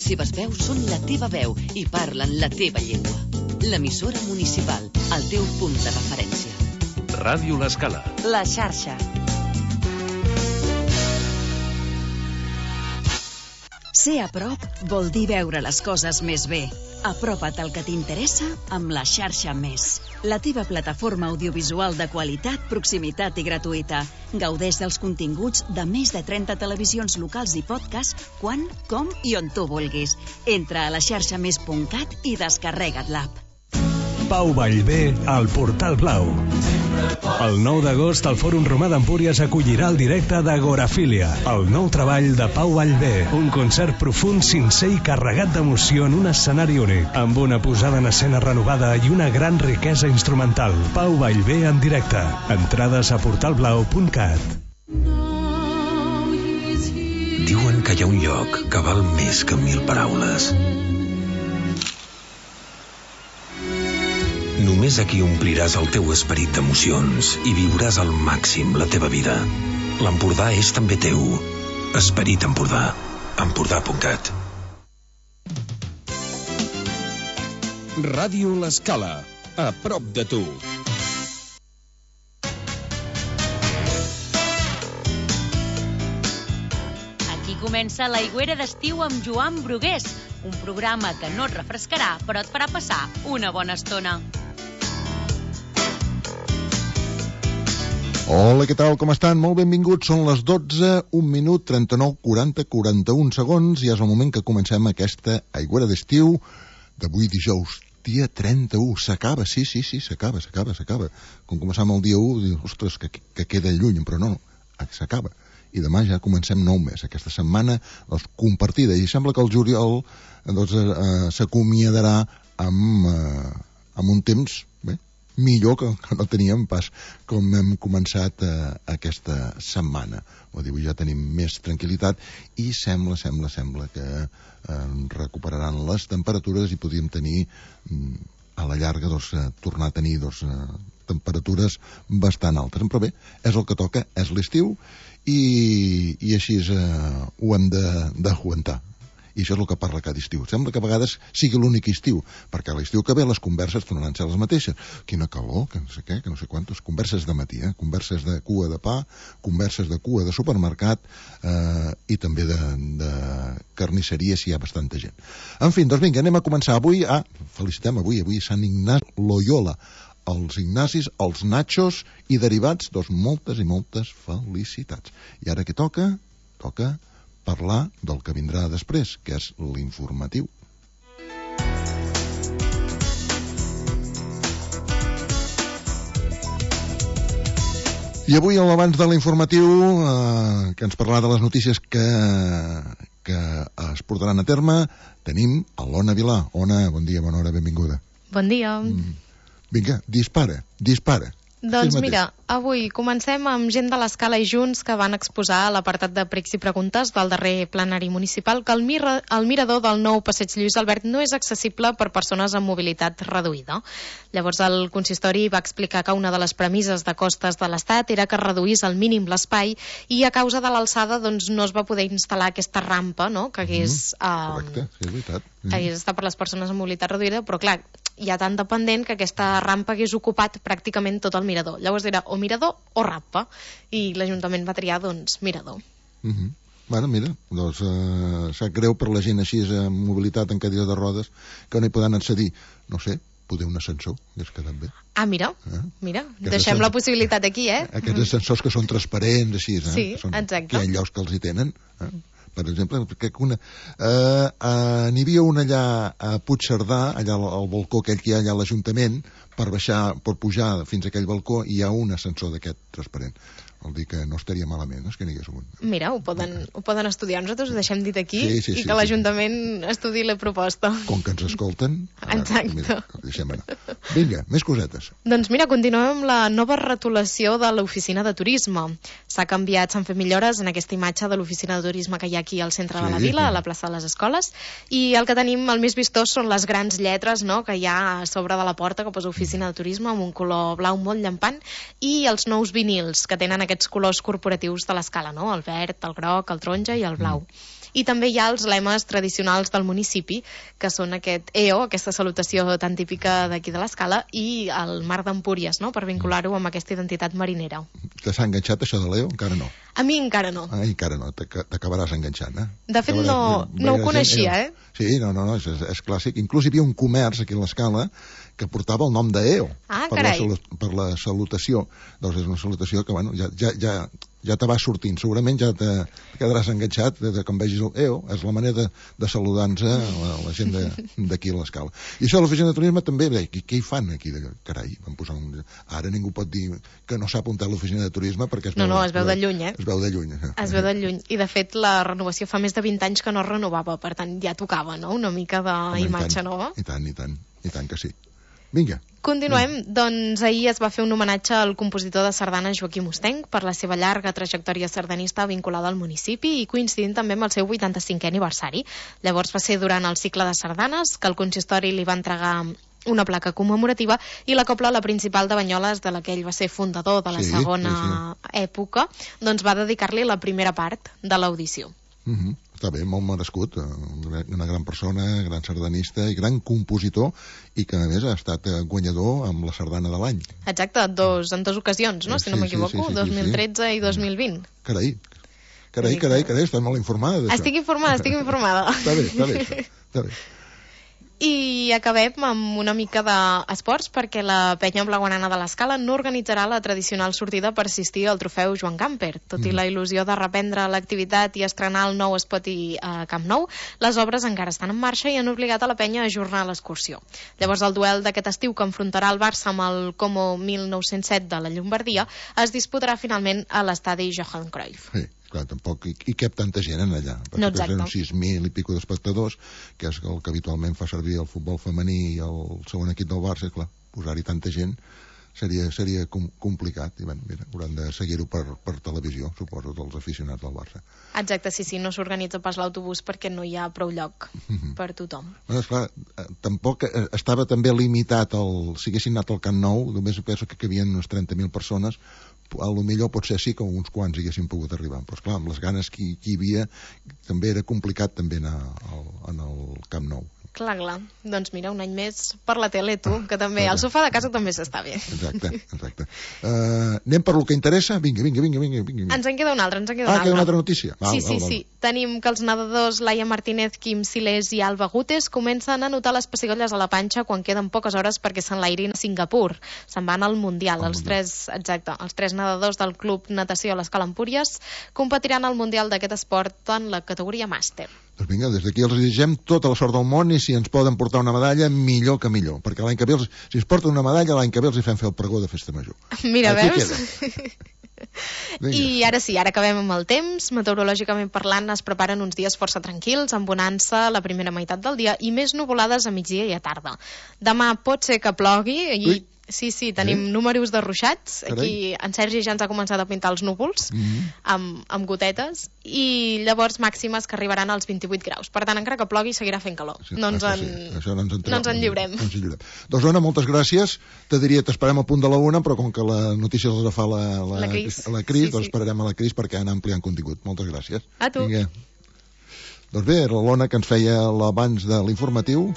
Les seves veus són la teva veu i parlen la teva llengua. L'emissora municipal, el teu punt de referència. Ràdio L'Escala. La xarxa. Ser a prop vol dir veure les coses més bé. Apropa't al que t'interessa amb la xarxa Més. La teva plataforma audiovisual de qualitat, proximitat i gratuïta. Gaudeix dels continguts de més de 30 televisions locals i podcasts quan, com i on tu vulguis. Entra a laxarxamés.cat i descarrega't l'app. Pau Vallvé al Portal Blau. El 9 d'agost el Fòrum Romà d'Empúries acollirà el directe d'Agorafília, el nou treball de Pau Vallvé. Un concert profund, sincer i carregat d'emoció en un escenari únic, amb una posada en escena renovada i una gran riquesa instrumental. Pau Vallvé en directe. Entrades a portalblau.cat. Diuen que hi ha un lloc que val més que 1000 paraules. Només aquí ompliràs el teu esperit d'emocions i viuràs al màxim la teva vida. L'Empordà és també teu. Esperit Empordà. Empordà.cat. Ràdio L'Escala. A prop de tu. Aquí comença l'Aigüera d'estiu amb Joan Brugués, un programa que no et refrescarà, però et farà passar una bona estona. Hola, què tal, com estan? Molt benvinguts, són les 12, 1 minut, 39, 40, 41 segons, i és el moment que comencem aquesta Aigüera d'estiu d'avui dijous, dia 31. S'acaba, sí, s'acaba. Com començàvem el dia 1, dius, ostres, que queda lluny, però no, s'acaba. I demà ja comencem nou mes, aquesta setmana compartida, i sembla que el juliol s'acomiadarà amb un temps millor que no teníem pas com hem començat aquesta setmana. Vull dir, ja tenim més tranquil·litat i sembla que recuperaran les temperatures i podríem tenir a la llarga tornar a tenir temperatures bastant altes. Però bé, és el que toca, és l'estiu i així ho hem d'aguantar. I això és el que parla cada estiu. Sembla que a vegades sigui l'únic estiu, perquè a l'estiu que ve les converses tornaran a ser les mateixes. Quina calor, que no sé què, que no sé quantes. Converses de matí, converses de cua de pa, converses de cua de supermercat i també de carnisseria si hi ha bastanta gent. En fi, doncs vinga, anem a començar. Felicitem avui Sant Ignasi Loyola. Els Ignacis, els Nachos i derivats, moltes i moltes felicitats. I ara què toca? Toca parlar del que vindrà després, que és l'informatiu. I avui, abans de l'informatiu, que ens parlarà de les notícies que es portaran a terme, tenim a l'Ona Vilà. Ona, bon dia, bona hora, benvinguda. Bon dia. Vinga, dispara. Doncs mira, avui comencem amb gent de l'Escala i Junts que van exposar a l'apartat de pregs i preguntes del darrer plenari municipal que el mirador del nou passeig Lluís Albert no és accessible per persones amb mobilitat reduïda. Llavors el consistori va explicar que una de les premisses de costes de l'Estat era que reduís al mínim l'espai i a causa de l'alçada no es va poder instal·lar aquesta rampa, no?, que hagués correcte, sí, és veritat. Hagués estat per les persones amb mobilitat reduïda, però clar, hi ha tant dependent que aquesta rampa hagués ocupat pràcticament tot el mirador. Llavors era o mirador o rampa, i l'Ajuntament va triar, mirador. Bueno, mira, sap greu per la gent així amb mobilitat en cadira de rodes que no hi poden accedir, no sé, poder un ascensor, hagués quedat bé. Mira, deixem la possibilitat aquí, Aquests ascensors que són transparents, així, Sí, exacte. Que hi ha llocs que els hi tenen, Per exemple, n'hi havia un allà a Puigcerdà, allà al balcó aquell que hi ha allà a l'Ajuntament, per pujar fins a aquell balcó, i hi ha un ascensor d'aquest transparent. Vol dir que no estaria malament, que n'hi hagués un. Mira, ho poden estudiar. Nosaltres ho deixem dit aquí i que l'Ajuntament estudi la proposta. Com que ens escolten, exacte. Mira, deixem anar. Vinga, més cosetes. Doncs mira, continuem amb la nova retolació de l'oficina de turisme. S'han fet millores en aquesta imatge de l'oficina de turisme que hi ha aquí al centre de la vila, a la plaça de les Escoles, i el que tenim, el més vistós, són les grans lletres, no?, que hi ha a sobre de la porta, que posa oficina de turisme, amb un color blau molt llampant, i els nous vinils, que tenen aquests colors corporatius de l'escala, no? El verd, el groc, el taronja i el blau. I també hi ha els lemes tradicionals del municipi, que són aquest EO, aquesta salutació tan típica d'aquí de l'escala, i el mar d'Empúries, no?, per vincular-ho amb aquesta identitat marinera. T'has enganxat això de l'EO? Encara no. A mi encara no. Encara no, t'acabaràs enganxant, eh? De fet, no ho coneixia, eh? Sí, no, és clàssic. Inclús hi havia un comerç aquí a l'escala que portava el nom d'EO per la salutació. Doncs és una salutació que, bueno, ja te va sortint. Segurament ja te quedaràs enganxat des que em vegis el EO. És la manera de saludar-nos la gent d'aquí a l'escala. I això de l'oficina de turisme també, què hi fan aquí? Carai, van posar ara ningú pot dir que no s'ha apuntat a l'oficina de turisme perquè es veu de lluny, eh? Es veu de lluny. Es veu de lluny. I, de fet, la renovació fa més de 20 anys que no es renovava, per tant, ja tocava, no?, una mica d'imatge nova. I tant que sí. Vinga. Continuem. Doncs ahir es va fer un homenatge al compositor de sardana Joaquim Ostenc per la seva llarga trajectòria sardanista vinculada al municipi i coincidint també amb el seu 85è aniversari. Llavors va ser durant el cicle de sardanes que el consistori li va entregar una placa commemorativa i la cobla, la principal de Banyoles, de la que ell va ser fundador de la segona època, doncs va dedicar-li la primera part de l'audició. Està bé, molt merescut, una gran persona, gran sardanista i gran compositor, i que a més ha estat guanyador amb la sardana de l'any. Exacte, en dues ocasions, no? Si no m'equivoco, 2013 i 2020. Carai, estàs molt informada d'això. Estic informada. Està bé. I acabem amb una mica d'esports, perquè la penya blaugrana de l'Escala no organitzarà la tradicional sortida per assistir al trofeu Joan Gamper. Tot i la il·lusió de reprendre l'activitat i estrenar el nou Espoti a Camp Nou, les obres encara estan en marxa i han obligat a la penya a ajornar l'excursió. Llavors el duel d'aquest estiu que enfrontarà el Barça amb el Como 1907 de la Llombardia es disputarà finalment a l'estadi Johan Cruyff. Sí. Clar, tampoc hi cap tanta gent en allà, no, perquè tenen 6.000 i pico d'espectadors, que és el que habitualment fa servir el futbol femení i el segon equip del Barça. Clar, posar-hi tanta gent seria complicat, i bé, mira, hauran de seguir-ho per televisió, suposo, dels aficionats del Barça. Exacte, sí, no s'organitza pas l'autobús perquè no hi ha prou lloc per tothom. Bueno, esclar, tampoc estava també limitat, si haguessin anat al Camp Nou, només penso que cabien unes 30.000 persones, a lo millor potser sí que uns quants hi haguessin pogut arribar, però esclar, amb les ganes que hi havia també era complicat també anar al Camp Nou. Clar. Doncs mira, un any més per la tele, tu, que també al sofà de casa també s'està bé. Exacte. Anem per lo que interessa? Vinga. Ens en queda una altra, queda una altra notícia. Sí. Tenim que els nedadors Laia Martínez, Quim Silés i Alba Gutes comencen a notar les pessigolles a la panxa quan queden poques hores perquè s'enlairin a Singapur. Se'n van al Mundial. Els tres nedadors del Club Natació a l'Escala Empúries competiran al Mundial d'aquest esport en la categoria màster. Doncs vinga, des d'aquí els desitgem tota la sort del món i si ens poden portar una medalla, millor que millor. Perquè l'any que ve, si ens porten una medalla, l'any que ve els hi fem fer el pregó de festa major. Mira, veus? I ara sí, ara acabem amb el temps. Meteorològicament parlant, es preparen uns dies força tranquils, amb bonança la primera meitat del dia i més nuvolades a migdia i a tarda. Demà pot ser que plogui i... Sí, tenim números de ruixats. Aquí en Sergi ja ens ha començat a pintar els núvols amb gotetes i llavors màximes que arribaran als 28 graus. Per tant, encara que plogui, seguirà fent calor. No ens en lliurem. Doncs, Ona, moltes gràcies. Te diria, t'esperem al punt de la 1, però com que la notícia els fa la Cris, doncs esperarem a la Cris perquè han ampliat contingut. Moltes gràcies. A tu. Vinga. Doncs bé, era l'Ona que ens feia l'abans de l'informatiu.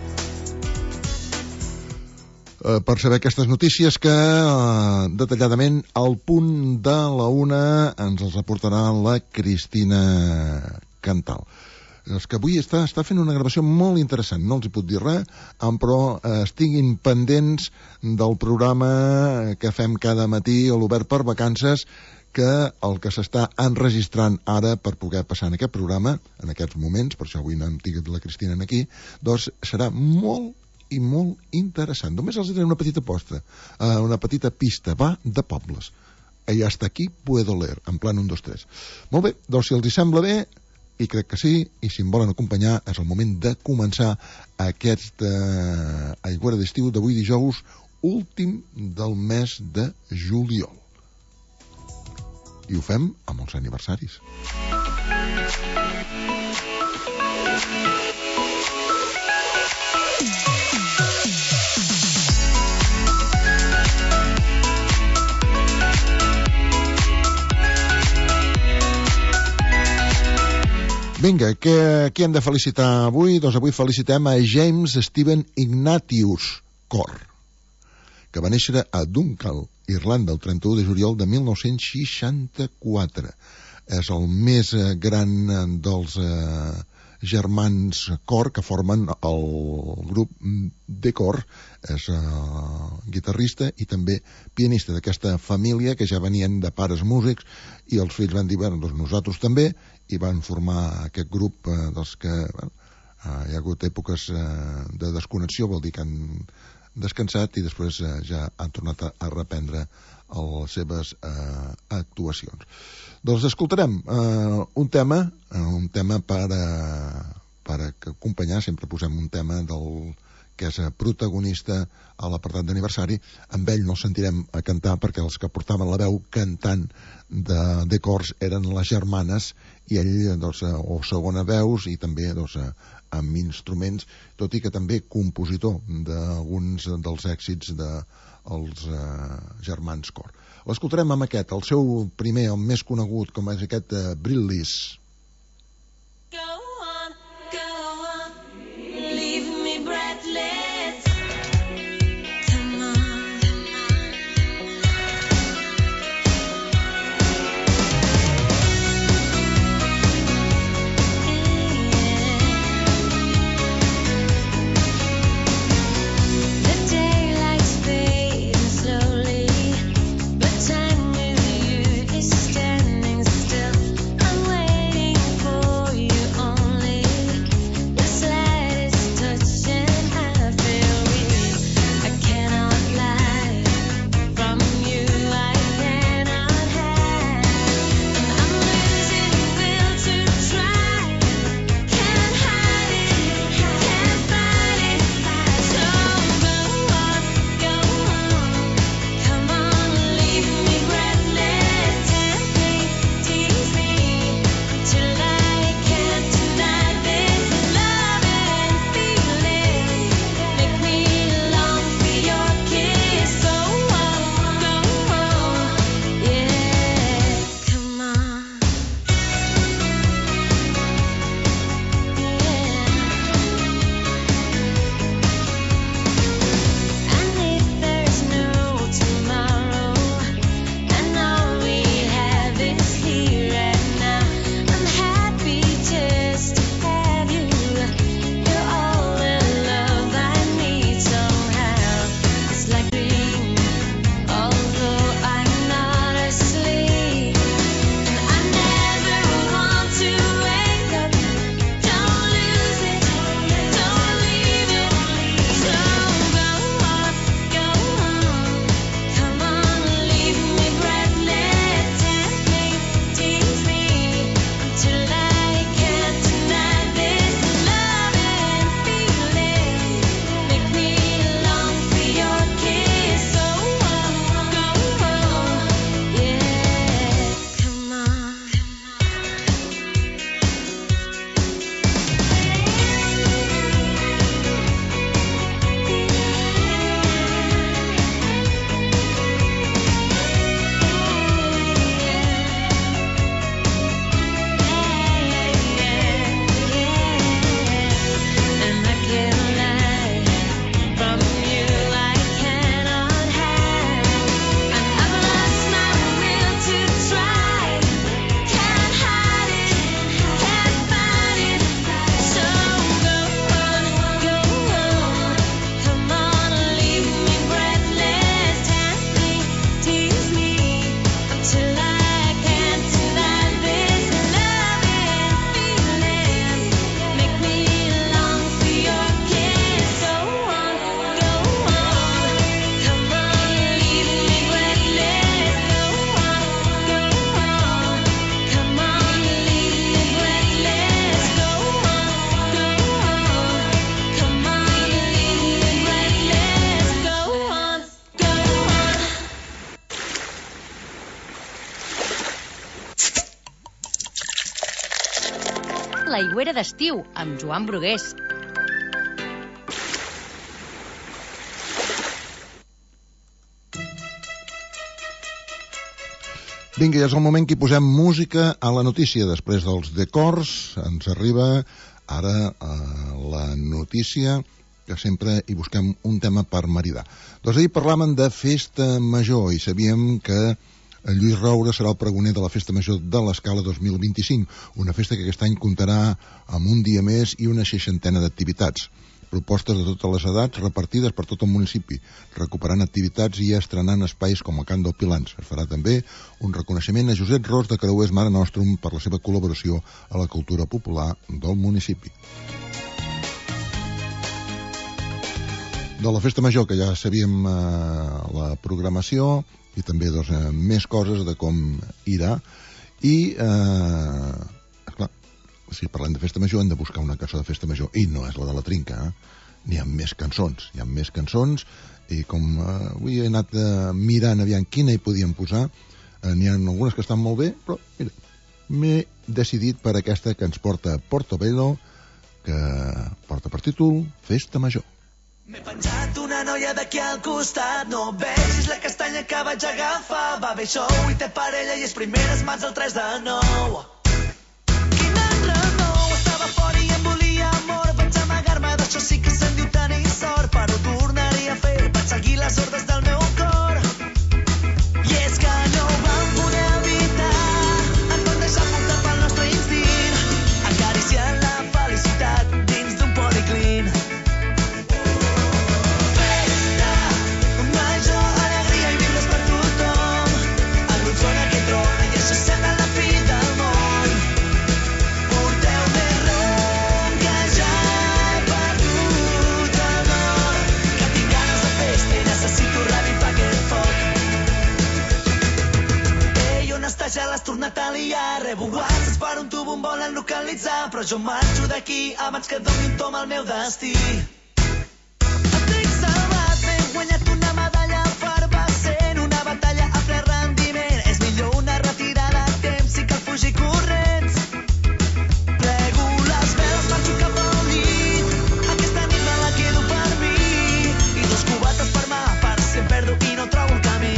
Per saber aquestes notícies que detalladament al punt de la 1 ens els aportarà la Cristina Cantal. És que avui està fent una gravació molt interessant, no els hi puc dir res, però estiguin pendents del programa que fem cada matí a l'Obert per Vacances, que el que s'està enregistrant ara per poder passar en aquest programa, en aquests moments, per això avui no hem tingut la Cristina aquí, doncs serà molt interessant. Només els diré una petita aposta, una petita pista, va de pobles. I hasta aquí puedo leer, en plan 1, 2, 3. Molt bé, doncs si els hi sembla bé, i crec que sí, i si em volen acompanyar, és el moment de començar aquest aigüera d'estiu d'avui dijous, últim del mes de juliol. I ho fem amb els aniversaris. Vinga, qui hem de felicitar avui? Doncs avui felicitem a James Stephen Ignatius Corr, que va néixer a Dunkeld, Irlanda, el 31 de juliol de 1964. És el més gran dels germans Corr que formen el grup de Corr. És guitarrista i també pianista d'aquesta família que ja venien de pares músics, i els fills van dir, bueno, doncs nosaltres també, i van formar aquest grup dels que hi ha hagut èpoques de desconnexió, vol dir que han descansat i després ja han tornat a reprendre les seves actuacions. Doncs escoltarem un tema per acompanyar. Sempre posem un tema del que és protagonista a l'apartat d'aniversari. Amb ell no el sentirem a cantar perquè els que portaven la veu cantant de cors eren les germanes, i ell, doncs, o segona veus i també, doncs, amb instruments, tot i que també compositor d'alguns dels èxits dels germans Corr. L'escoltarem amb aquest, el seu primer, el més conegut, com és aquest Breathless. L'aigüera d'estiu, amb Joan Brugués. Vinga, ja és el moment que hi posem música a la notícia. Després dels decors ens arriba ara la notícia, que sempre hi busquem un tema per maridar. Doncs ahir parlàvem de Festa Major i sabíem que Lluís Roure serà el pregoner de la Festa Major de l'Escala 2025, una festa que aquest any comptarà amb un dia més i una 60ena d'activitats. Propostes de totes les edats repartides per tot el municipi, recuperant activitats i estrenant espais com el Camp del Pilans. Es farà també un reconeixement a Josep Ros de Creuers Mare Nostrum per la seva col·laboració a la cultura popular del municipi. De la Festa Major, que ja sabíem la programació i també més coses de com irà, i clar, si parlem de Festa Major hem de buscar una cançó de Festa Major i no és la de la Trinca, n'hi ha més cançons, i com avui he anat mirant aviam quina hi podíem posar, n'hi ha algunes que estan molt bé, però mira, m'he decidit per aquesta que ens porta Portobello, que porta per títol Festa Major. M'he penjat una noia d'aquí al costat, no vegis la castanya que vaig agafar, va bé show i té parella i és primeres mans el 3 de 9. Quina renou, estava fora i em volia amor, vaig amagar-me, d'això sí que se'n diu tenir sort, però ho tornaria a fer, vaig seguir les ordres del meu cor. I és que no ho vam poder evitar, ens vam deixar portar pel nostre instint, acariciant la felicitat dins d'un policlín. Ja l'has tornat a liar, rebo whatsapps per un tubo em volen localitzar, però jo marxo d'aquí abans que doni un tom al meu destí. El tric salvat, m'he guanyat una medalla al far, va sent una batalla a ple rendiment, és millor una retirada a temps si cal fugir corrents. Plego les veles, marxo cap al llit, aquesta nit me la quedo per mi, i 2 cubates per mà, per si em perdo i no trobo el camí.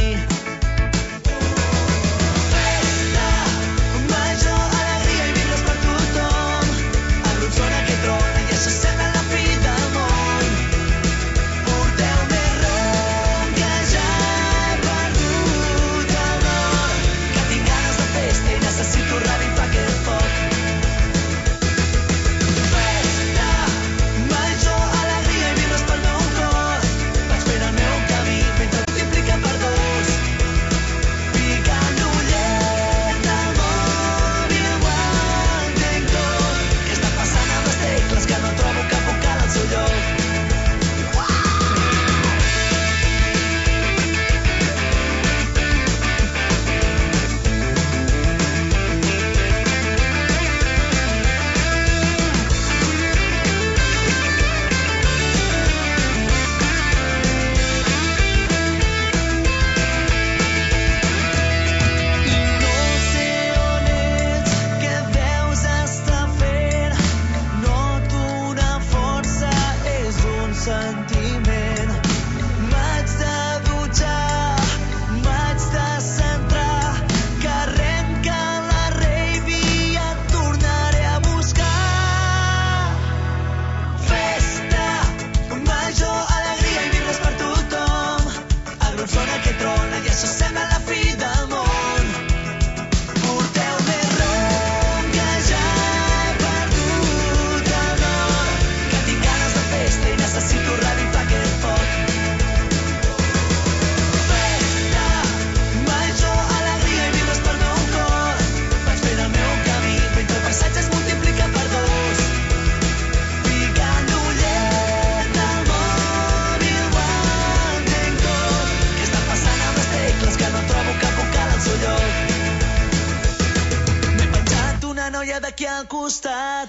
D'aquí al costat.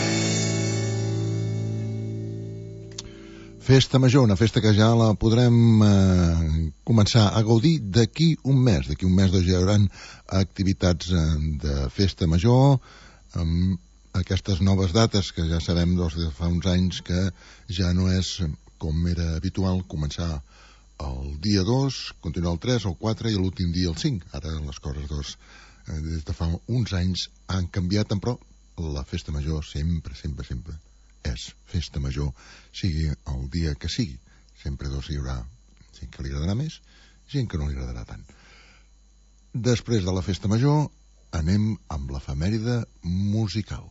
Festa Major, una festa que ja la podrem començar a gaudir d'aquí un mes. D'aquí un mes hi haurà activitats de Festa Major amb aquestes noves dates que ja sabem des de fa uns anys que ja no és com era habitual començar el dia 2, continua el 3, el 4 i l'últim dia el 5. Ara les coses des de fa uns anys han canviat, però la festa major sempre és festa major, sigui el dia que sigui. Sempre hi haurà gent que li agradarà més, gent que no li agradarà tant. Després de la festa major anem amb l'efemèride musical.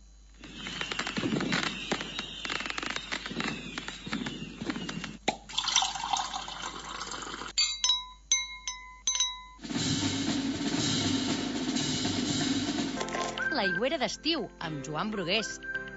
L'aigüera d'estiu, amb Joan Brugués.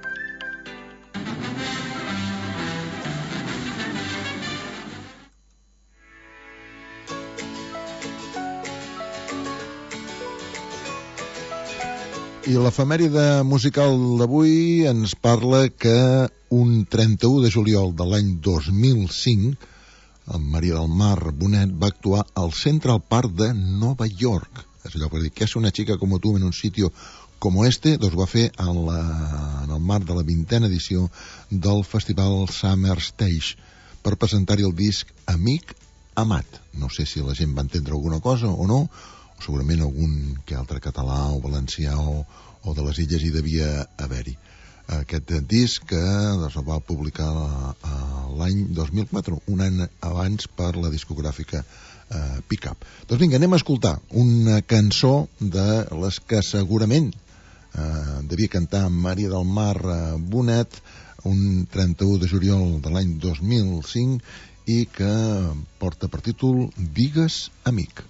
I l'efemèride musical d'avui ens parla que un 31 de juliol de l'any 2005 en Maria del Mar Bonet va actuar al Central Park de Nova York. És allò per dir, ¿qué hace una chica como tú en un sitio como este? Doncs va fer en el marc de la 20a edició del Festival Summer Stage per presentar-hi el disc Amic Amat. No sé si la gent va entendre alguna cosa o no, o segurament algun que altre català o valencià o de les illes hi devia haver-hi. Aquest disc que es va publicar l'any 2004, un any abans per la discogràfica Pick Up. Doncs vinga, anem a escoltar una cançó de les que segurament devia cantar Maria del Mar Bonet un 31 de juliol de l'any 2005 i que porta per títol Digues amic.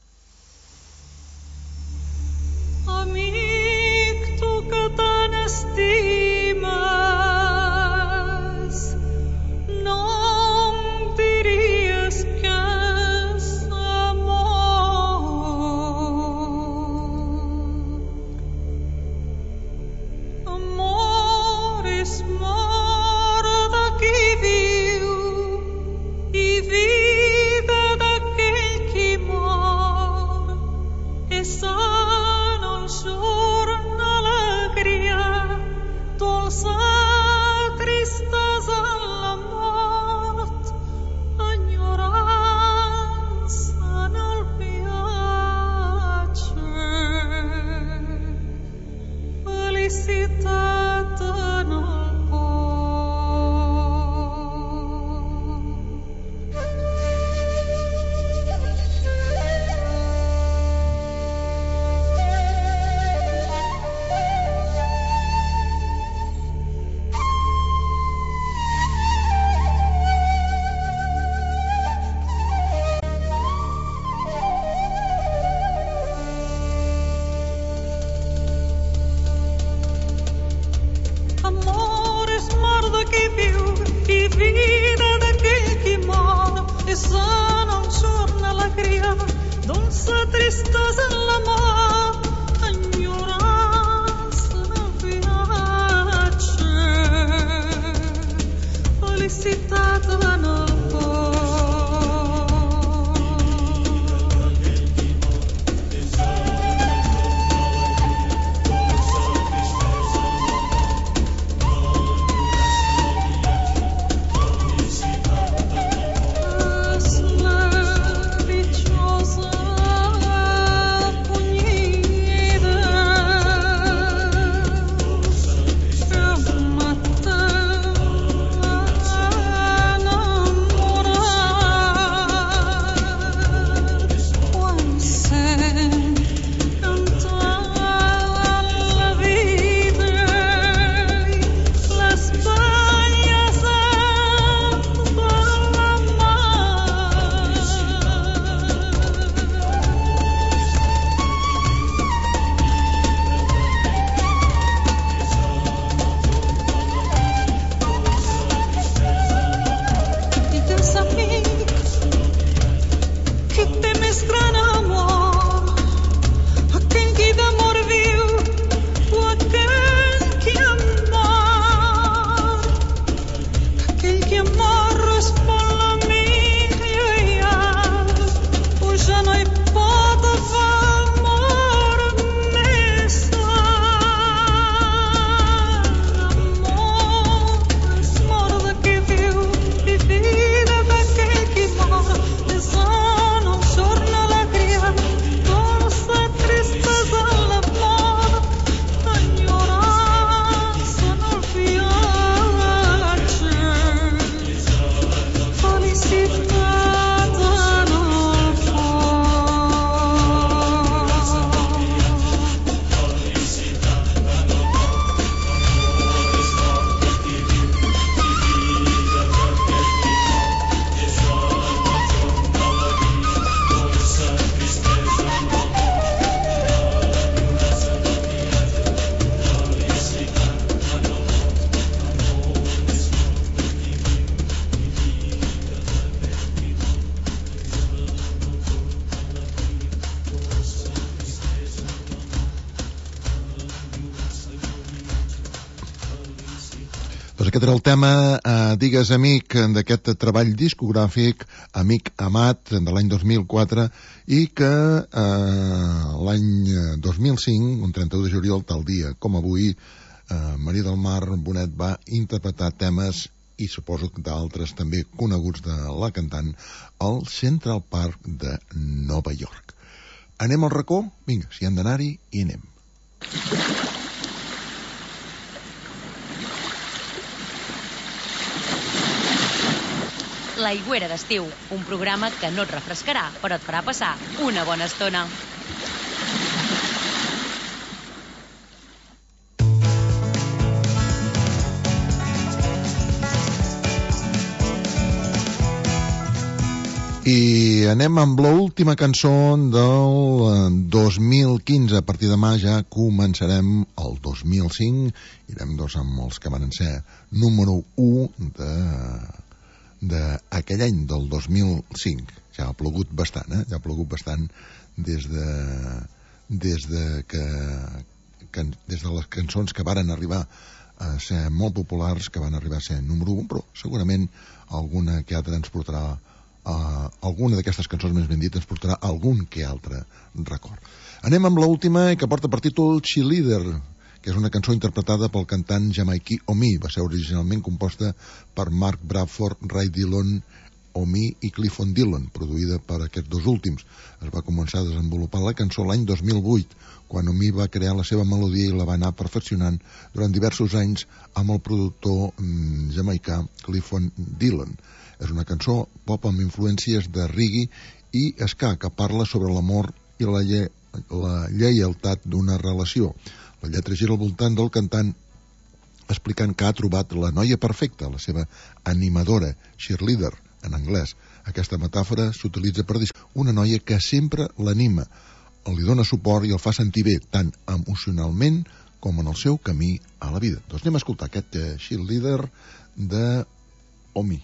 Amic, tu que tant estimes, no em diries que és amor. Amor és mort de qui viu i vida d'aquell qui mor. És alegria Aquest era el tema, digues amic, d'aquest treball discogràfic, Amic Amat, de l'any 2004, i que l'any 2005, un 31 de juliol, tal dia com avui, Maria del Mar Bonet va interpretar temes, i suposo que d'altres també coneguts de la cantant, al Central Park de Nova York. Anem al racó? Vinga, si hem d'anar-hi, hi anem. L'Aigüera d'estiu, un programa que no et refrescarà, però et farà passar una bona estona. I anem amb l'última cançó del 2015. A partir de demà ja començarem el 2005. Irem amb els que van ser número 1 d'aquell any, del 2005. Ja ha plogut bastant, Ja ha plogut bastant des de les cançons que varen arribar a ser molt populars, que van arribar a ser número 1, però segurament alguna que altra ens portarà alguna d'aquestes cançons, més ben dit, ens portarà algun que altre record. Anem amb l'última, que porta per títol Cheerleader, que és una cançó interpretada pel cantant jamaiquí Omi. Va ser originalment composta per Mark Bradford, Ray Dillon, Omi i Clifton Dillon, produïda per aquests dos últims. Es va començar a desenvolupar la cançó l'any 2008, quan Omi va crear la seva melodia i la va anar perfeccionant durant diversos anys amb el productor jamaicà Clifton Dillon. És una cançó pop amb influències de reggae i ska, que parla sobre l'amor i la lleialtat d'una relació. La lletra gira al voltant del cantant explicant que ha trobat la noia perfecta, la seva animadora, cheerleader, en anglès. Aquesta metàfora s'utilitza per dir una noia que sempre l'anima, li dona suport i el fa sentir bé, tant emocionalment com en el seu camí a la vida. Doncs anem a escoltar aquest cheerleader de Omi.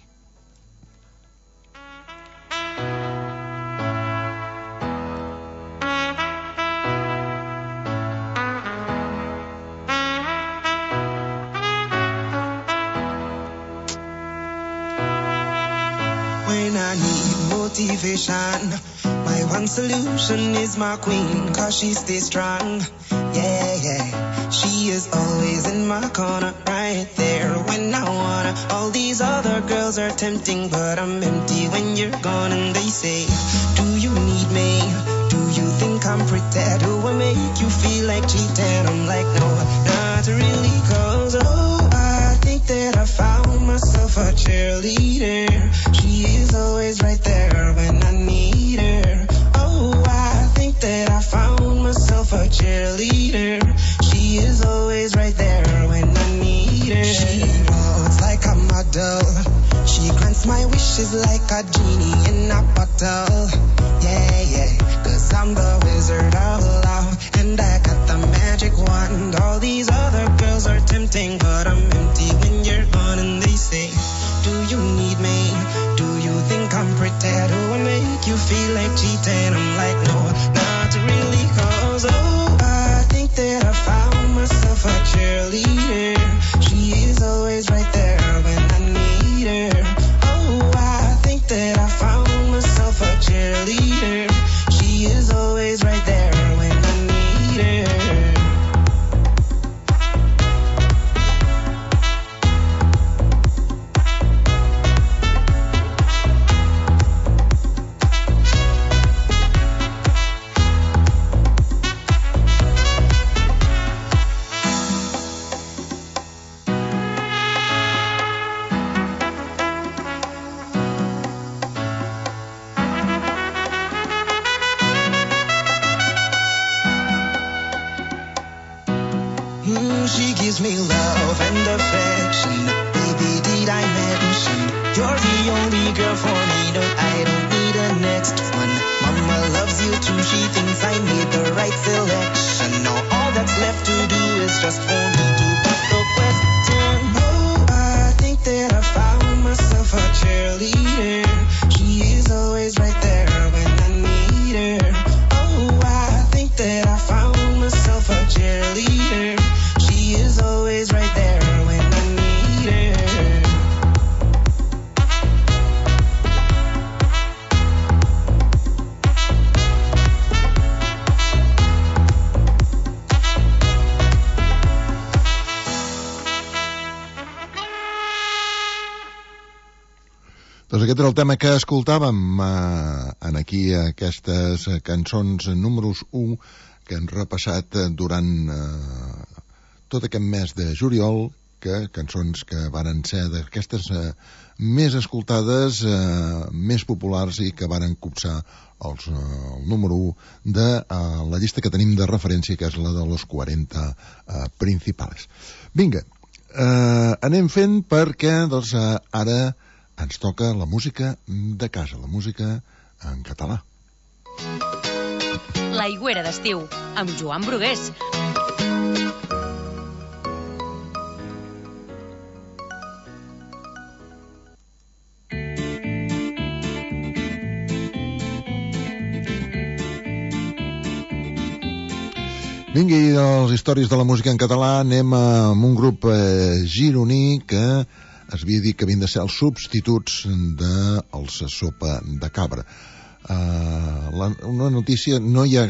When I need motivation, my one solution is my queen, 'cause she stays strong. Yeah, yeah. She is always in my corner, right there when I wanna. All these other girls are tempting, but I'm empty when you're gone. And they say, do you need me? Do you think I'm pretty? Do I make you feel like cheating? I'm like, no, not really, 'cause I think that I found myself a cheerleader. She is always right there when I need her. Oh, I think that I found myself a cheerleader. She is always right there when I need her. She walks like a model. She grants my wishes like a genie in a bottle. Yeah, yeah, 'cause I'm the wizard of love, and I got the magic wand. All these other girls are tempting, but I'm empty when you're gone. And they say, do you need me? Do you think I'm pretty? Do I make you feel like cheating? I'm like, no, not really, 'cause I think that I found myself a cheerleader. She is always right there when I need her. Oh, I think that I found myself a cheerleader. She is always right there when I need her. She gives me love and affection. Baby, did I mention you're the only girl for me? No, I don't need a next one. Mama loves you too. She thinks I made the right selection. Now all that's left to do is just for me to put the question. Oh, I think that I found myself a cheerleader. She is always right there when I need her. Oh, I think that I found myself a cheerleader. She is always right there when I need her. Doncs aquest era el tema que escoltàvem en aquí aquestes cançons números 1 que hem repassat durant tot aquest mes de juliol, cançons que varen ser d'aquestes més escoltades, més populars i que varen copsar el número 1 de la llista que tenim de referència, que és la de los 40 principals. Vinga, anem fent perquè doncs, ara ens toca la música de casa, la música en català. L'aigüera d'estiu, amb Joan Brugués. Vinga, i de les històries de la música en català anem amb un grup gironí que es havia dit que havien de ser els substituts dels Sopa de Cabra. Una notícia, no hi ha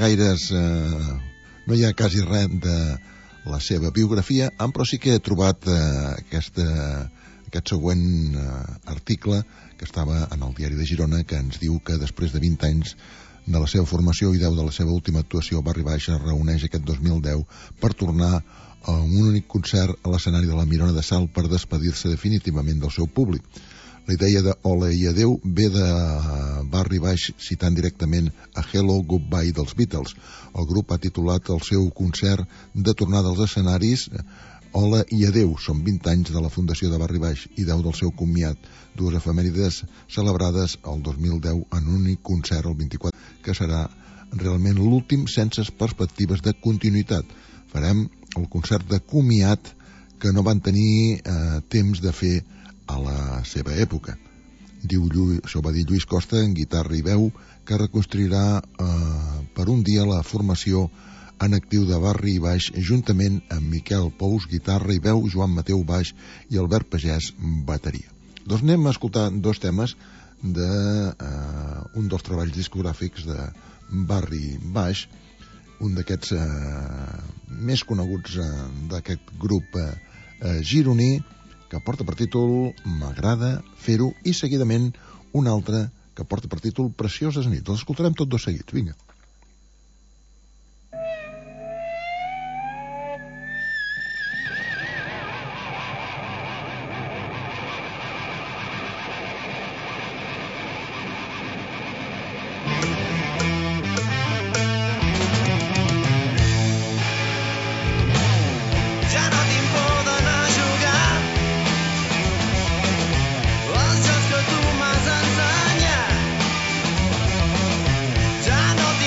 quasi res de la seva biografia, però sí que he trobat aquest següent article que estava en el diari de Girona, que ens diu que després de 20 anys de la seva formació i 10 de la seva última actuació, Barri Baix es reuneix aquest 2010 per tornar a un únic concert a l'escenari de la Mirona de Salt per despedir-se definitivament del seu públic. La idea de Hola i adeu ve de Barri Baix citant directament a Hello Goodbye dels Beatles. El grup ha titulat el seu concert de tornada als escenaris Hola i adeu. Són 20 anys de la fundació de Barri Baix i 10 del seu comiat, dues efemèrides celebrades el 2010 en un únic concert el 24, que serà realment l'últim sense perspectives de continuïtat. Farem el concert de comiat que no van tenir temps de fer a la seva època. Això va dir Lluís Costa en guitarra i veu, que reconstruirà per un dia la formació en actiu de Barri Baix juntament amb Miquel Pous, guitarra i veu, Joan Mateu, baix i Albert Pagès, bateria. Doncs anem a escoltar dos temes d'un dels treballs discogràfics de Barri Baix, un d'aquests més coneguts d'aquest grup gironí, que porta per títol M'agrada fer-ho, i seguidament un altre que porta per títol Precioses nits. Els escoltarem tots dos seguits, vinga. Ja no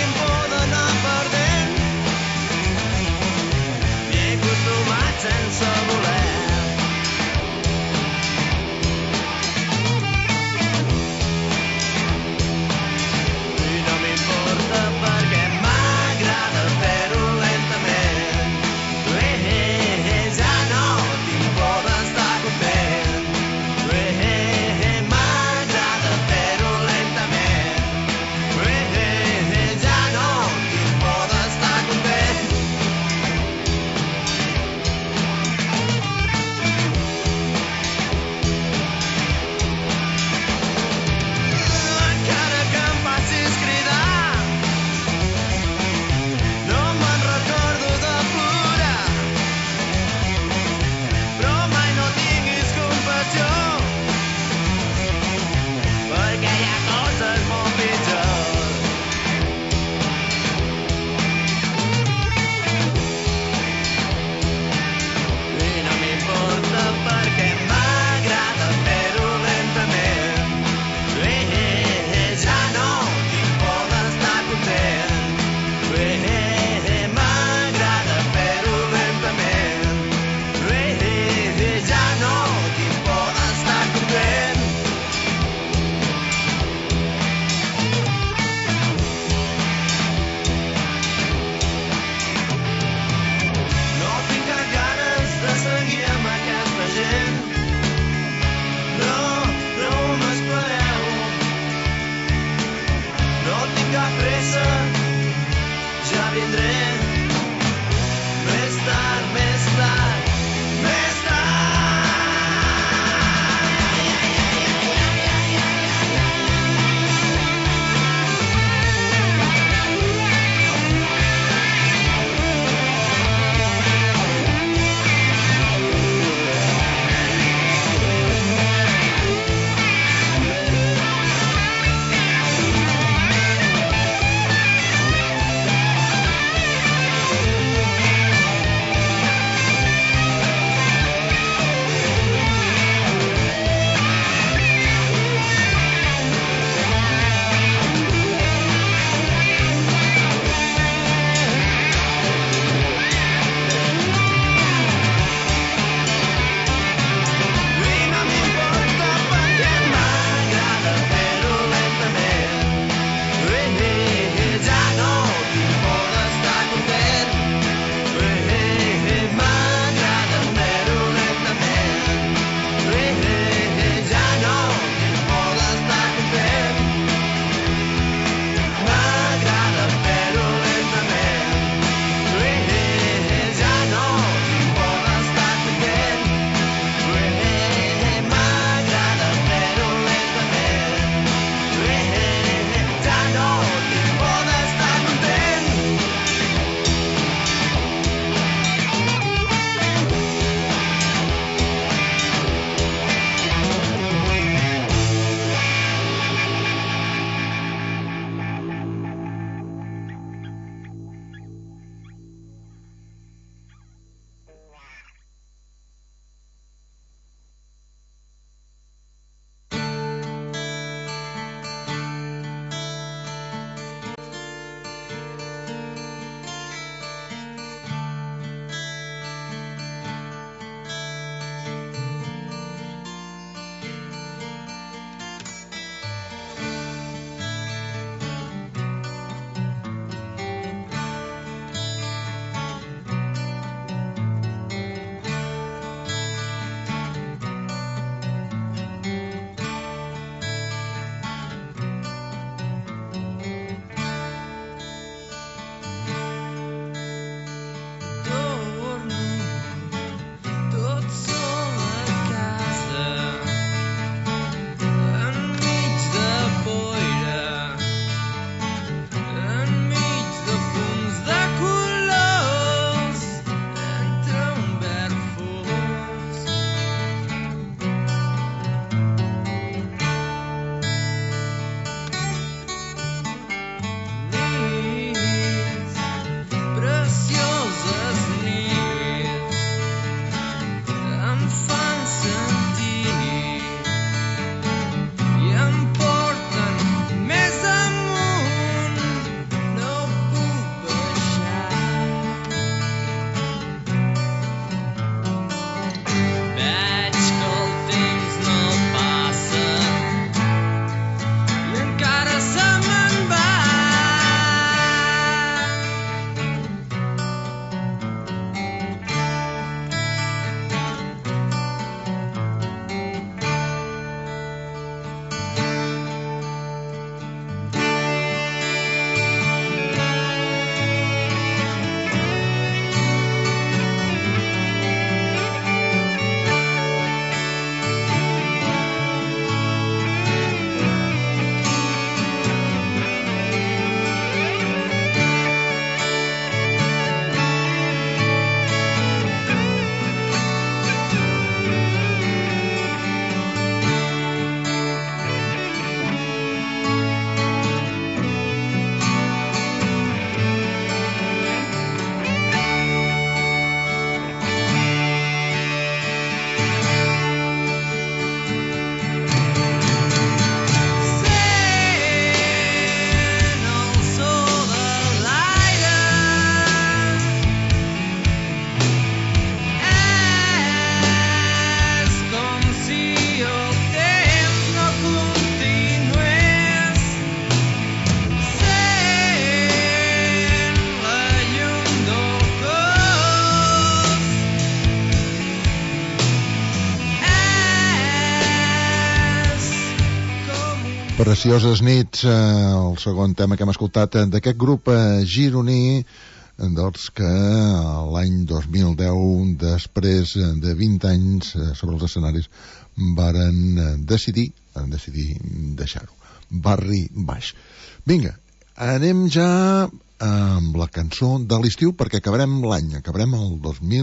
Precioses nits, el segon tema que hem escoltat d'aquest grup gironí, doncs que l'any 2010, després de 20 anys sobre els escenaris, varen decidir deixar-ho. Barri Baix. Vinga, anem ja amb la cançó de l'estiu, perquè acabarem l'any, acabarem el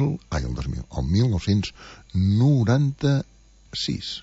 1996.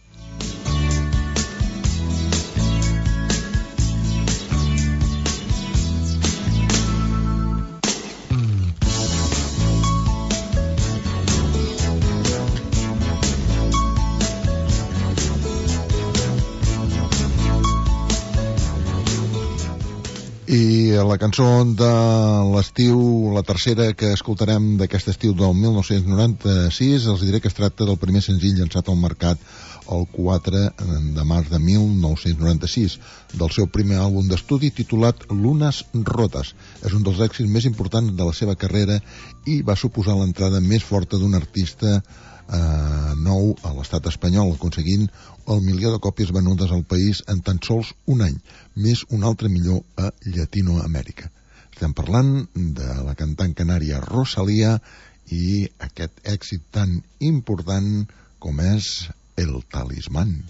I la cançó de l'estiu, la tercera que escoltarem d'aquest estiu del 1996, els diré que es tracta del primer senzill llançat al mercat el 4 de març de 1996, del seu primer àlbum d'estudi titulat Lunes Rotes. És un dels èxits més importants de la seva carrera i va suposar l'entrada més forta d'un artista nou a l'estat espanyol, aconseguint el 1 milió de còpies venudes al país en tan sols un any, més un altre milió a Llatinoamèrica. Estem parlant de la cantant canària Rosalía i aquest èxit tan important com és El Talismán.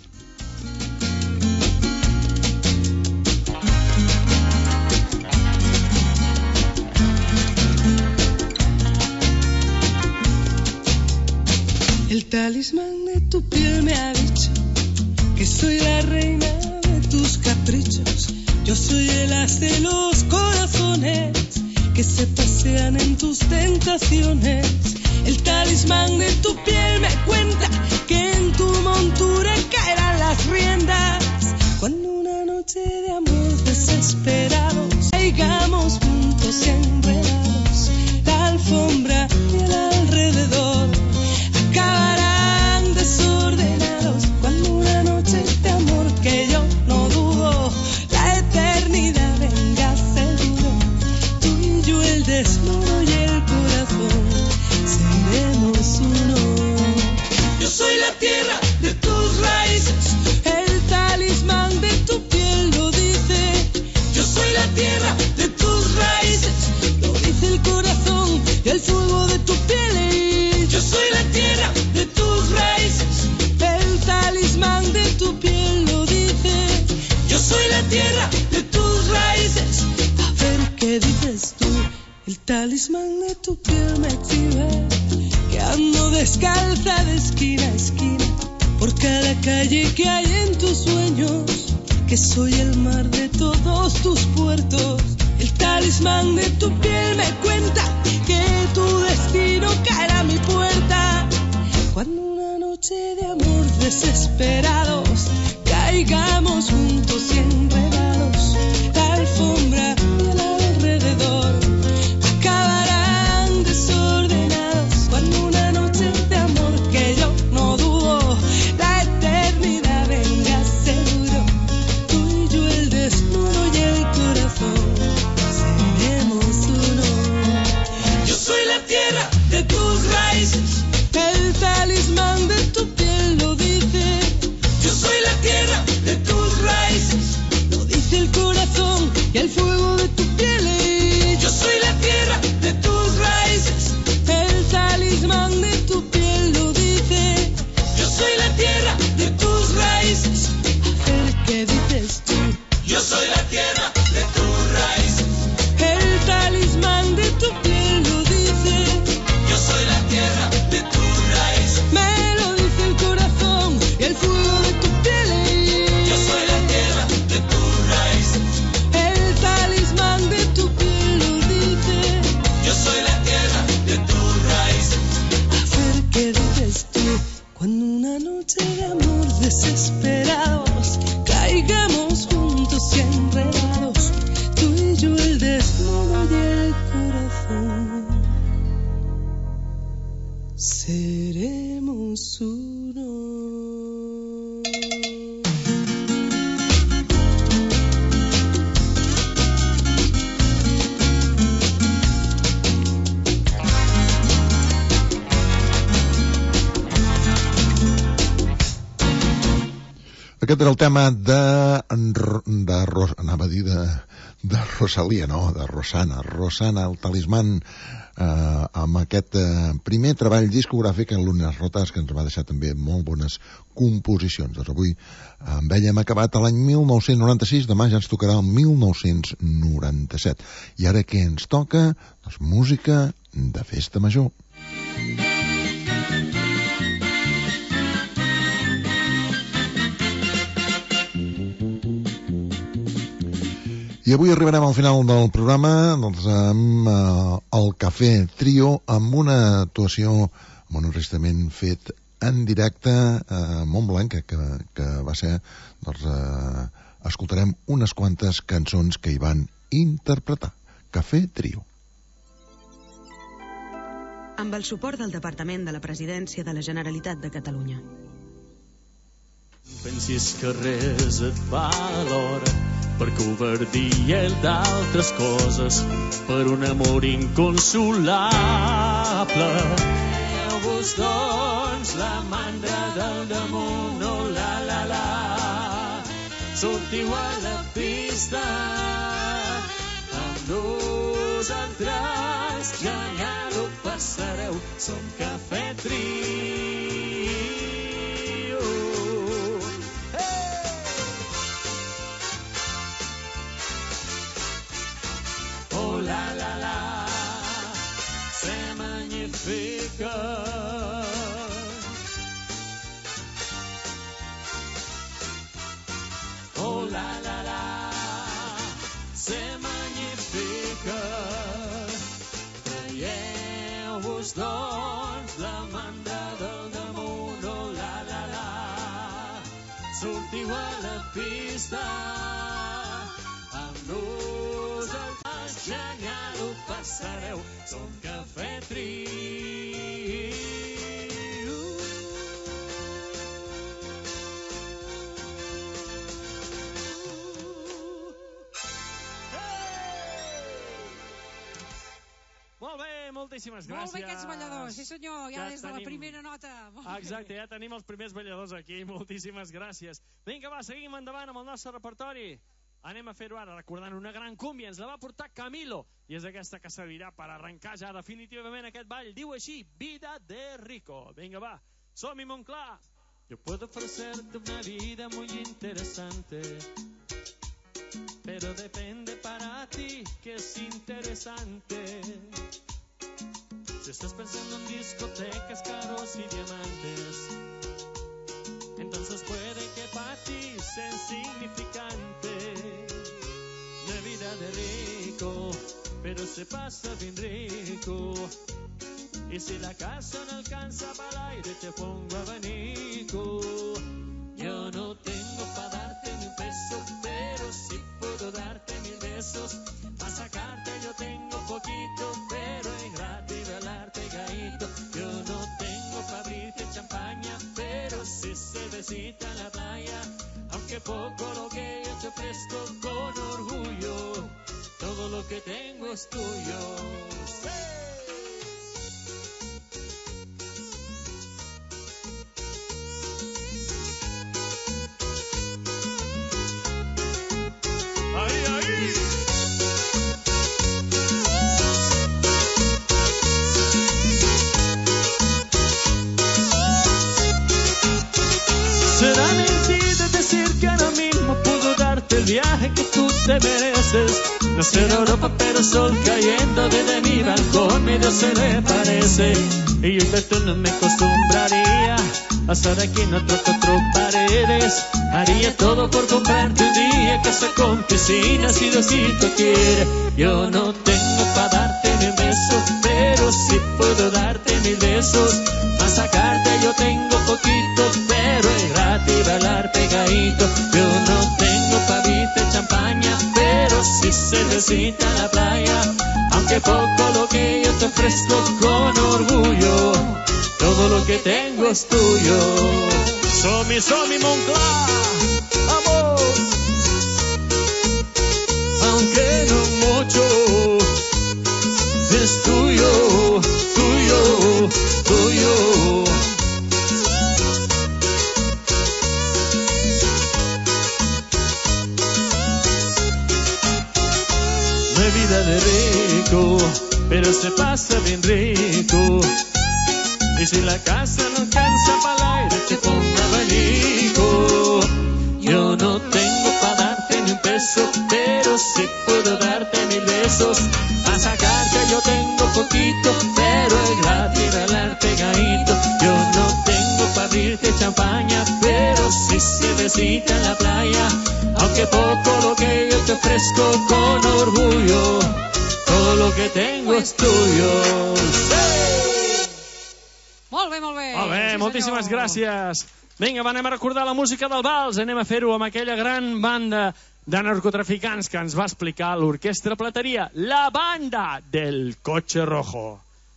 El talismán de tu piel me ha dicho que soy la reina de tus caprichos. Yo soy el as de los corazones que se pasean en tus tentaciones. El talismán de tu piel me cuenta que en tu montura caerán las riendas. Cuando una noche de amor desesperados caigamos juntos y enredados, la alfombra y el alrededor acabarán desordenados. Cuando una noche de amor que yo no dudo, la eternidad venga seguro, tú y yo el desnudo y el corazón seremos uno. Yo soy la tierra de tus raíces, el talismán de tu piel lo dice. Yo soy la tierra de tus raíces, lo dice el corazón y el fuego de tu piel. Yo soy la tierra de tus raíces, el talismán de tu piel lo dice. Yo soy la tierra de tus raíces. A ver qué dices tú. El talismán de tu piel me exhibe que ando descalza de esquina a esquina por cada calle que hay en tus sueños, que soy el mar de todos tus puertos. El talismán de tu piel me cuenta que tu destino caerá a mi puerta. Cuando una noche de amor desesperados caigamos juntos y enredados, la alfombra y el alrededor acabarán desordenados. Cuando una noche de amor que yo no dudo, la eternidad venga seguro, tú y yo el desnudo y el corazón seremos uno. Yo soy la tierra de tus raíces, el talismán de tu piel lo dice. Yo soy la tierra de tus raíces, lo dice el corazón y el fuego de tu piel. Yo soy la tierra de tus raíces, el talismán de tu piel lo dice. Yo soy la tierra de tus raíces. A ver qué dices tú. Yo soy la tierra de tus raíces, el talismán de tu piel lo dice. Yo soy la tierra de tus raíces, me lo dice el corazón y el fuego de tu piel. Yo soy la tierra de tus raíces, el talismán de tu piel lo dice. Yo soy la tierra de tus raíces. A ver qué dices tú. Cuando una noche de amor desesperados caigamos juntos y enredados, tú y yo el desnudo y el corazón seremos uno. Aquest era el tema de Rosalia, no, de Rosana, el talismàn, amb aquest primer treball discogràfic en Lunes Rotas, que ens va deixar també molt bones composicions. Doncs avui amb ella hem acabat l'any 1996, demà ja ens tocarà el 1997. I ara què ens toca? Doncs música de festa major. I avui arribarem al final del programa doncs, amb el Cafè Trio, amb una actuació, amb un enregistrament fet en directe a Montblanc, que va ser, doncs, escoltarem unes quantes cançons que hi van interpretar. Cafè Trio. Amb el suport del Departament de la Presidència de la Generalitat de Catalunya. Pensis que res et fa alhora per covardia i d'altres coses, per un amor inconsolable. Vos doncs la mandra del damunt, oh la la la, sortiu a la pista amb nosaltres, genial ho passareu, som Cafè Trio. La la la, c'est magnifique. Oh la la la, c'est magnifique. Traieu-vos doncs la mandra del damunt. Oh la la la, sortiu a la pista amb nosaltres, genial ho passareu, som Cafè Trio. Molt bé, moltíssimes gràcies. Molt bé aquests balladors, sí senyor, ja des de la primera nota. Exacte, ja tenim els primers balladors aquí, moltíssimes gràcies. Vinga, va, seguim endavant amb el nostre repertori. Anem a fer-ho ara recordant una gran cúmbia, ens la va portar Camilo, i és aquesta que servirà per arrencar ja definitivament aquest ball. Diu així, Vida de Rico. Vinga, va, som-hi, Montclar. Yo puedo ofrecerte una vida muy interesante, pero depende para ti que es interesante. Si estás pensando en discotecas, carros y diamantes, entonces puede que para ti sea insignificante. Una vida de rico, pero se pasa bien rico. Y si la casa no alcanza para el aire, te pongo abanico. Yo no tengo para darte ni un peso, pero sí puedo darte 1000 besos. Para sacarte yo tengo poquito, pero es gratis bailar pegadito. Yo no tengo para abrirte champaña, pero sí cervecita en la playa. Aunque poco lo que yo te ofrezco con orgullo, todo lo que tengo es tuyo. ¡Sí! Será mentira decir que ahora mismo puedo darte el viaje que tú te mereces. No ser Europa pero sol cayendo desde mi balcón medio se le parece. Y yo que tú no me acostumbraría a estar aquí en otro paredes. Haría todo por comprarte un día casa con piscina si Diosito quiere. Yo no tengo para darte ni un beso, pero sí puedo darte 1000 besos. Para sacarte yo tengo poquito, pero es gratis bailar pegadito. Yo no tengo para abrirte champaña, pero sí cervecita en la playa. Aunque poco lo que yo te ofrezco con orgullo, todo lo que tengo es tuyo. Somi Monclar, amor. Aunque no mucho, es tuyo, tuyo, tuyo. vida de rico, pero se pasa bien rico. Y si la casa no alcanza para el aire, te pongo abanico. Yo no tengo para darte ni un peso, pero sí puedo darte 1000 besos. A sacarte yo tengo poquito, pero es gratis regalar pegadito. Yo no tengo para abrirte champaña, pero sí cervecita en la playa. Aunque poco lo que yo te ofrezco con orgullo, todo lo que tengo es tuyo. ¡Sí! Molt bé, molt bé. Molt bé, moltíssimes gràcies. Vinga, anem a recordar la música del vals. Anem a fer-ho amb aquella gran banda de narcotraficants que ens va explicar l'Orquestra Plateria, la banda del Coche Rojo.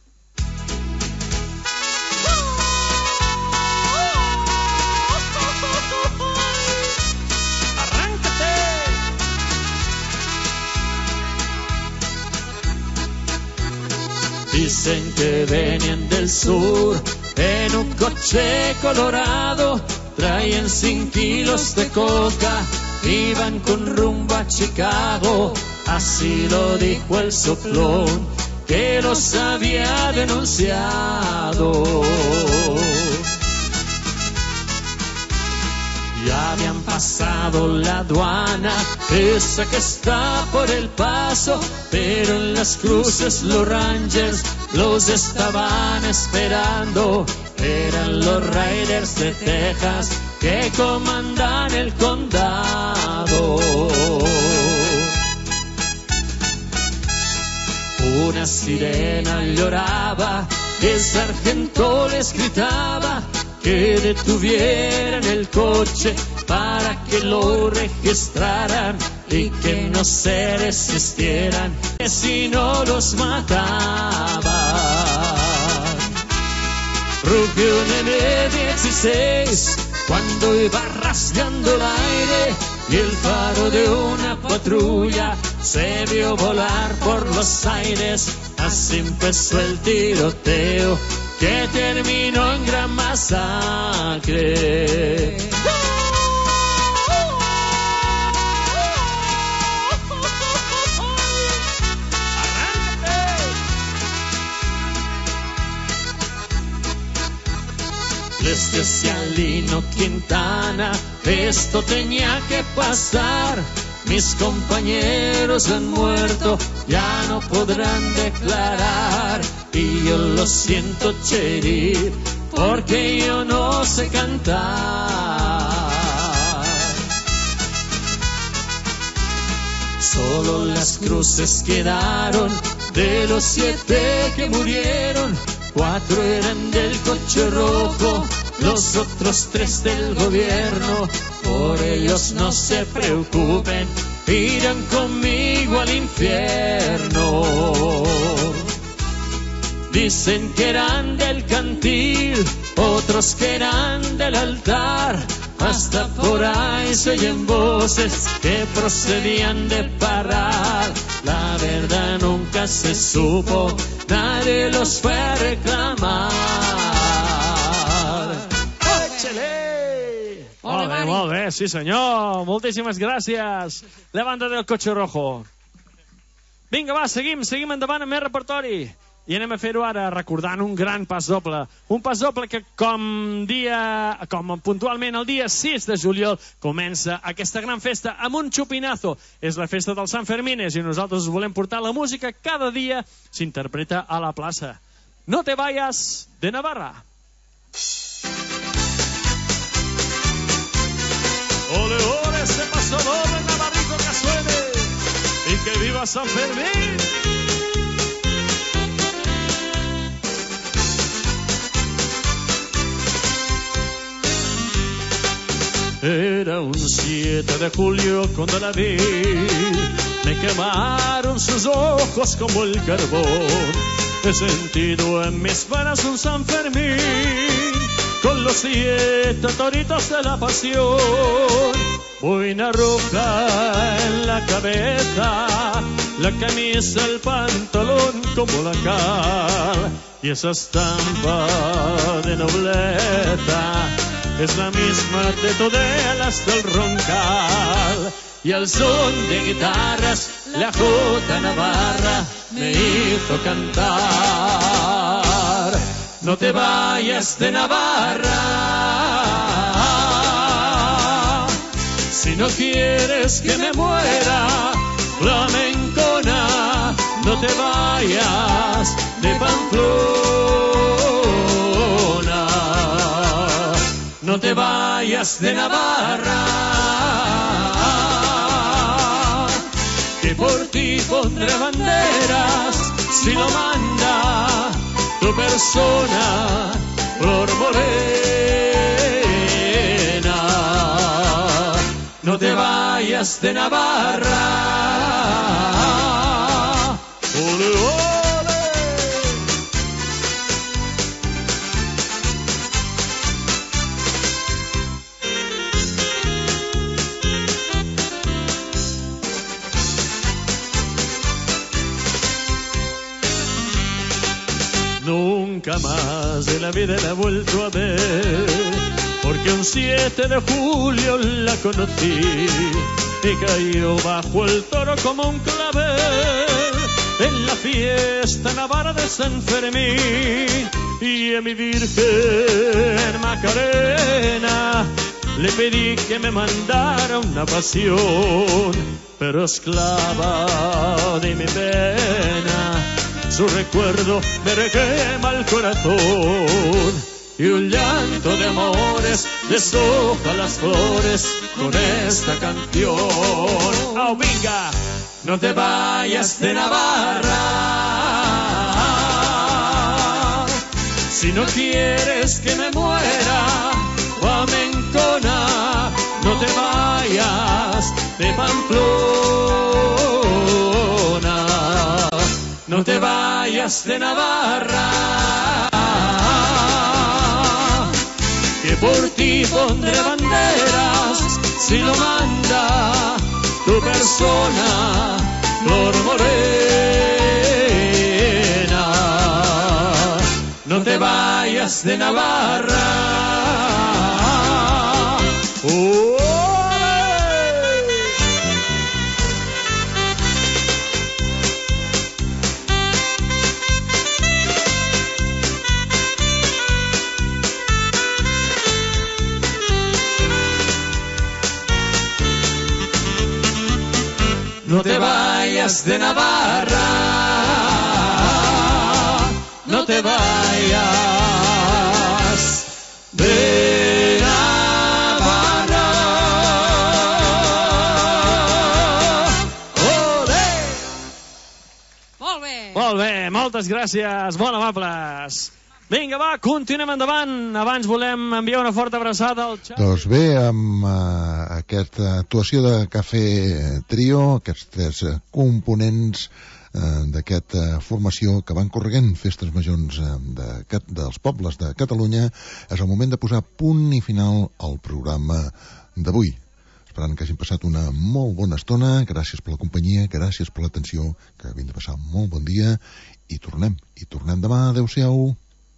Dicen que venían del sur en un coche colorado, traían 100 kilos de coca, iban con rumbo a Chicago. Así lo dijo el soplón que los había denunciado. Ya habían pasado la aduana, esa que está por El Paso, pero en las cruces los Rangers los estaban esperando. Eran los Raiders de Texas que comandan el condado. Una sirena lloraba, el sargento les gritaba que detuvieran el coche para que lo registraran y que no se resistieran, que si no los mataban. Rugió un M16 cuando iba rasgando el aire y el faro de una patrulla se vio volar por los aires. Así empezó el tiroteo que terminó en gran masacre. Les decía Lino Quintana, esto tenía que pasar. Mis compañeros han muerto, ya no podrán declarar. Y yo lo siento, sheriff, porque yo no sé cantar. Solo las cruces quedaron de los 7 que murieron. 4 eran del Coche Rojo, los otros 3 del gobierno. Por ellos no se preocupen, irán conmigo al infierno. Dicen que eran del cantil, otros que eran del altar. Hasta por ahí se oyen voces que procedían de Parral. La verdad nunca se supo, nadie los fue a reclamar. ¡Échale! Molt bé, sí senyor. Moltíssimes gràcies. La banda del Coche Rojo. Vinga, va, seguim endavant amb més repertori. I anem a fer-ho ara recordant un gran pas doble. Un pas doble que com puntualment el dia 6 de juliol comença aquesta gran festa amb un xupinazo. És la festa dels Sant Fermines i nosaltres us volem portar la música que cada dia s'interpreta a la plaça. No te vayas de Navarra. Ole, ole, ese paso doble navarrico que suene y que viva San Fermín. Era un 7 de julio cuando la vi, me quemaron sus ojos como el carbón. He sentido en mis venas un San Fermín, con los 7 toritos de la pasión. Boina roja en la cabeza, la camisa, el pantalón como la cal, y esa estampa de nobleza es la misma de todas las del Roncal. y al son de guitarras la Jota Navarra me hizo cantar. No te vayas de Navarra si no quieres que me muera, flamencona. No te vayas de Pamplona, no te vayas de Navarra, que por ti pondré banderas si lo manda tu persona, Flor Morena. No te vayas de Navarra. ¡Ole, ole! Nunca más en la vida la he vuelto a ver, porque un 7 de julio la conocí y cayó bajo el toro como un clavel en la fiesta navarra de San Fermín. Y a mi Virgen Macarena le pedí que me mandara una pasión, pero esclava de mi pena su recuerdo me requema el corazón. Y un llanto de amores deshoja las flores con esta canción. ¡Oh, venga! No te vayas de Navarra si no quieres que me muera, flamencona. No te vayas de Pamplona, no te vayas de Navarra, que por ti pondré banderas si lo manda tu persona, Flor Morena. No te vayas de Navarra. ¡Oh! No te vayas de Navarra, no te vayas de Navarra. Olé! Molt bé. Molt bé, moltes gràcies, molt amables. Vinga, va, continuem endavant. Abans volem enviar una forta abraçada al Xavi. Doncs bé, amb aquesta actuació de Cafè Trio, aquests tres components d'aquesta formació que van corregant festes majors dels pobles de Catalunya, és el moment de posar punt i final al programa d'avui. Esperant que hagin passat una molt bona estona, gràcies per la companyia, gràcies per l'atenció, que hagin de passar molt bon dia, i tornem demà. Adéu-siau.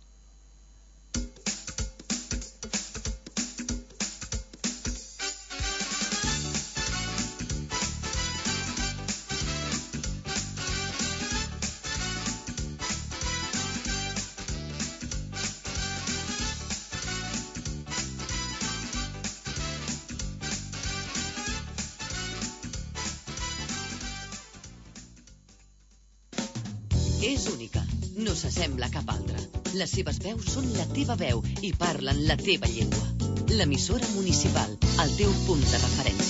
És única, no s'assembla a cap altra. Les seves veus són la teva veu i parlen la teva llengua. L'emissora municipal, el teu punt de referència.